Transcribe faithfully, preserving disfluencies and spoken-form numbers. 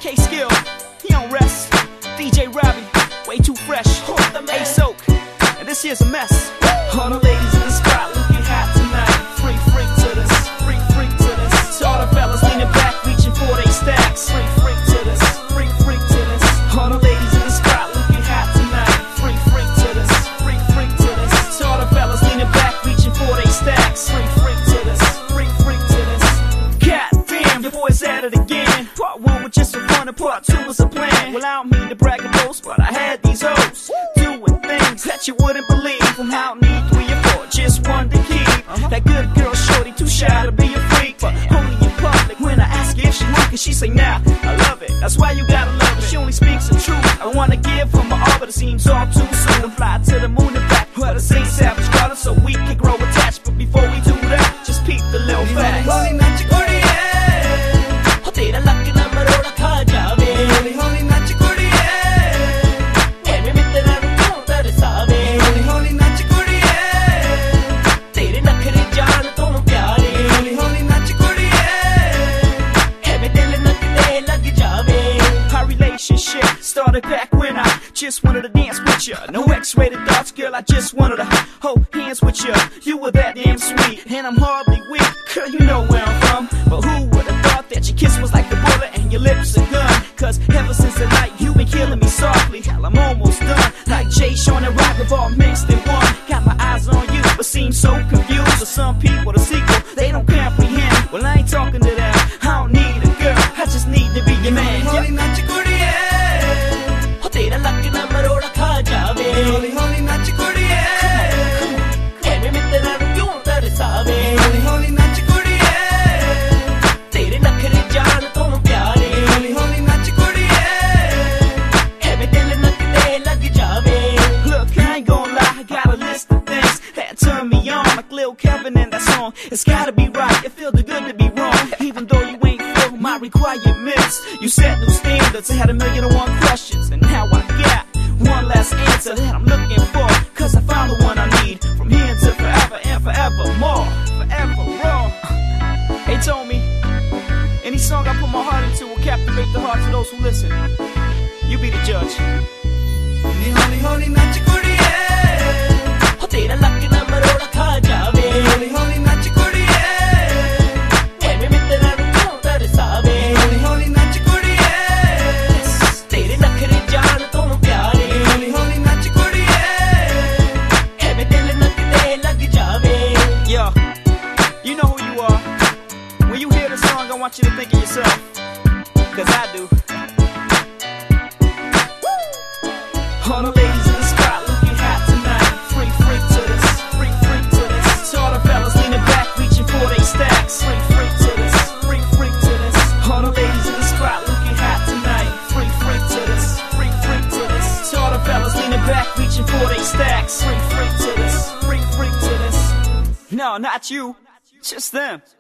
K-Skill, he don't rest. D J Robbie, way too fresh. A-Soak, and this here's a mess. All the ladies in the spot looking hot tonight. Free freak to this, free freak to this. To all the fellas leaning back, reaching for they stacks. Free freak to this, free freak to this. All the ladies in the spot looking hot tonight. Free freak to this, free freak to this. To all the fellas leaning back, reaching for they stacks. Free freak to this, free freak to this. God damn, your boy's at it again. Part one was just a fun and part two was a plan. Well, I don't mean to brag and boast, but I had these hoes doing things that you wouldn't believe. From how need three or four, just one to keep. Uh-huh. That good girl shorty, too shy to be a freak, but only in public. When I ask her if she like it, she say nah, I love it. That's why you gotta love it. She only speaks the truth. I wanna give her my all, but it seems all too soon to fly to the moon and back. Well, this ain't Savage Garden, so we can grow attached. But before we do that, just peep the little facts. Started back when I just wanted to dance with ya. No X-rated thoughts, girl, I just wanted to hold hands with ya. You were that damn sweet, and I'm hardly weak. Girl, you know where I'm from, but who would've thought that your kiss was like a bullet and your lips a gun? Cause ever since the night you've been killing me softly. Hell, I'm almost done, like Jay, Sean, and Rock all mixed in one. Got my eyes on you, but seem so confused. For some people, the sequel, they don't comprehend. Well, I ain't talking to them, I don't need a girl, I just need to be your man. तेरा लक ना मरोड़ा खा जावे होली होली नाच कुड़िए ऐਵੇਂ मित्तरां ਨੂੰ ਕਿਉਂ ਤਰਸਾਵੇ ਹੋਲੀ ਹੋਲੀ नाच कुड़िए तेरे नखरे जान ਤੋਂ ਪਿਆਰੇ ਹੋਲੀ ਹੋਲੀ नाच कुड़िए ऐਵੇਂ ਦਿਲ ਨਕ ਤੇ ਲੱਗ ਜਾਵੇ. Look, I ain't gonna lie, I got a list of things that turn me on, like Lil Kevin in that song. It's gotta be right, it feels good to be wrong, even though you ain't filled my requirements. You set new standards, I had a million and one questions, and now I got one last answer that I'm looking for. Cause I found the one I need, from here to forever and forevermore. Forever raw. They told me, any song I put my heart into will captivate the hearts of those who listen. You be the judge. Holy, holy, naach kudiye. Ho tera lak na maroda kha jaave. Holy, holy, naach kudiye. Aime mittra nu kyun tarsave. Holy, holy, naach kudiye. Tere nakhre jaan to pyare. Holy, holy, naach kudiye. Aime dil nak te lag jaave. Yo, you know who you are. When you hear the song, I want you to think of yourself, cause I do. All the ladies in the spot looking hot tonight. Free freak to this, free freak to this. To all the fellas leaning back, reaching for they stacks. Free freak to this, free freak to this. All the ladies in the spot looking hot tonight. Free freak to this, free freak to this. To all the fellas leaning back, reaching for they stacks. Free freak to this, free freak to this. No, not you, just them.